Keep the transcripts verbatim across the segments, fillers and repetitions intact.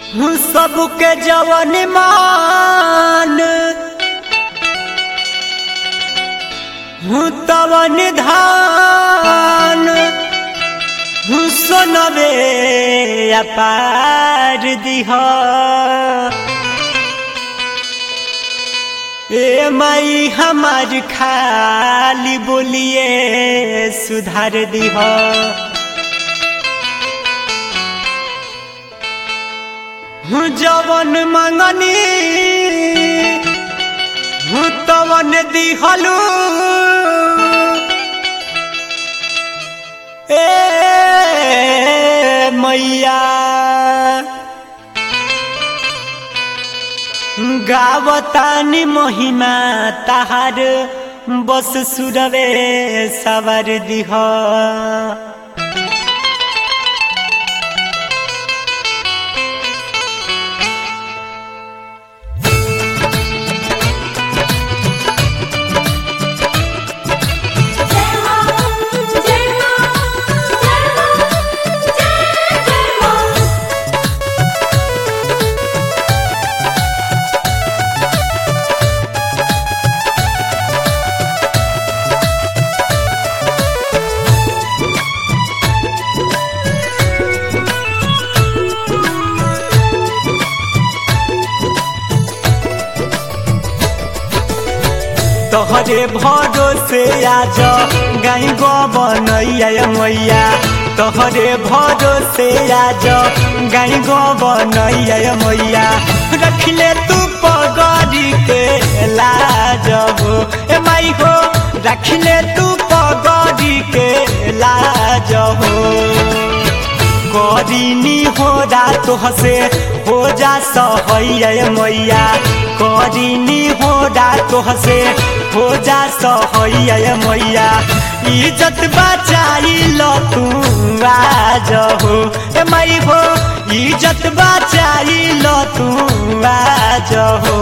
सबके जवन मान तवन धान सोनवे अपार दिह ए माई हमार खाली बोलिए सुधार दिह जवन मंगनी तवन दिहलू ए मैया गावतानी महिमा ताहार बस सुरवे सवर दिह तोहरे भरोसे आज गाई गो बनैया मैया तोहरे भरोसे आज गाई गो बनैया मैया रखले तू पगड़ी के लाज हो ए माई हो रखले तू पगड़ी के लाज हो करीनी हो रात हसे हो जा सहैया मैया करीनी हो रात हसे हो जा सहैया मैया इज्जत बचाई लो तू आज हो ए माई हो इज्जत बचाई लो तू आज हो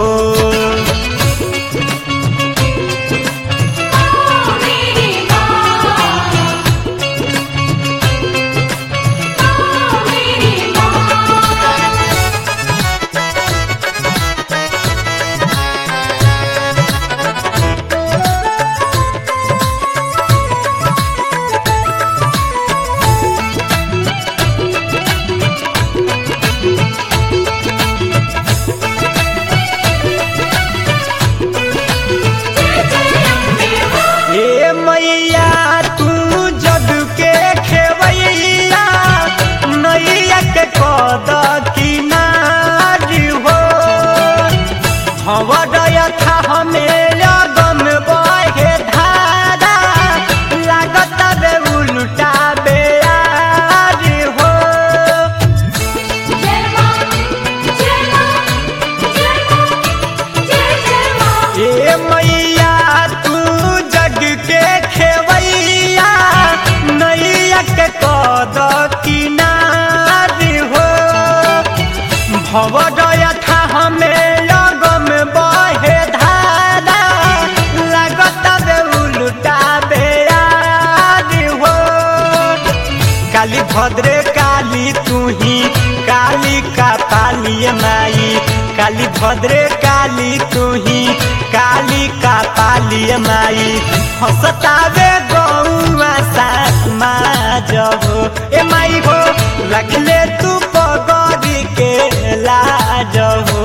भवदया था हमें लगम बहे धारा लगत बे उल्टा बेयार हो काली भद्रे काली तू ही काली का पाली माई काली भद्रे काली तू ही काली का पाली माई हंसतावे गौआ समाज हो ए माई हो रखले तू पगड़ी के लाज हो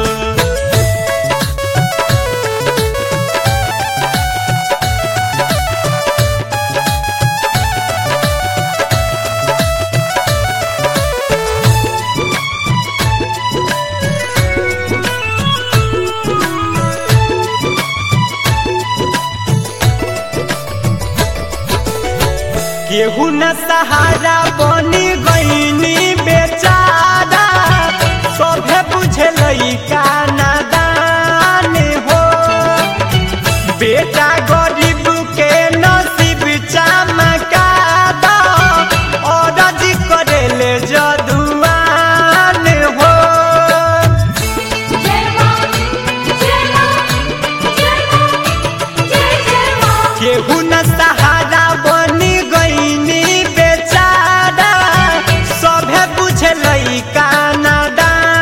केहू न सहारा बनी गईनी बेचारा सभे बुझे लइका नादान हो बेटा गरीब के नसीब चमकादा और जी करेले जदुआन हो केहू न सहारा बनी बेचारा सभे बुझे लइका नादान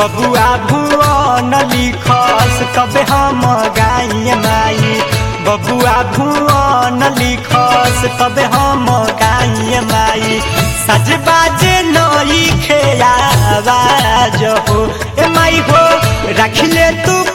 बबुआ भुवन लिखस तबे हम गाइए माई बबुआ भुवन लिखस तबे हम गाइए माई सज बाजे नई खेयावाज हो ए माई हो रखले तू